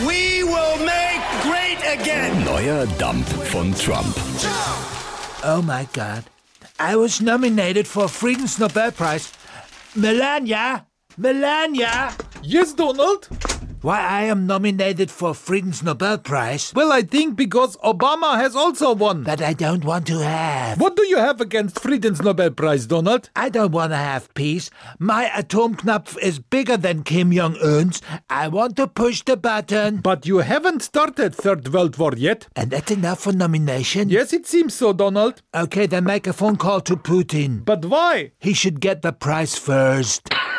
We will make great again. Neuer Dump von Trump. Oh my God. I was nominated for Freedom's Nobel Prize. Melania? Yes, Donald? Why I am nominated for Freedom's Nobel Prize Well, I think because Obama has also won. that I don't want to have. What do you have against Friedens Nobel Prize, Donald? I don't want to have peace. My Atomknopf is bigger than Kim Jong-un's. I want to push the button. But you haven't started Third World War yet. And that's enough for nomination? Yes, it seems so, Donald. Okay, then make a phone call to Putin. But why? He should get the prize first.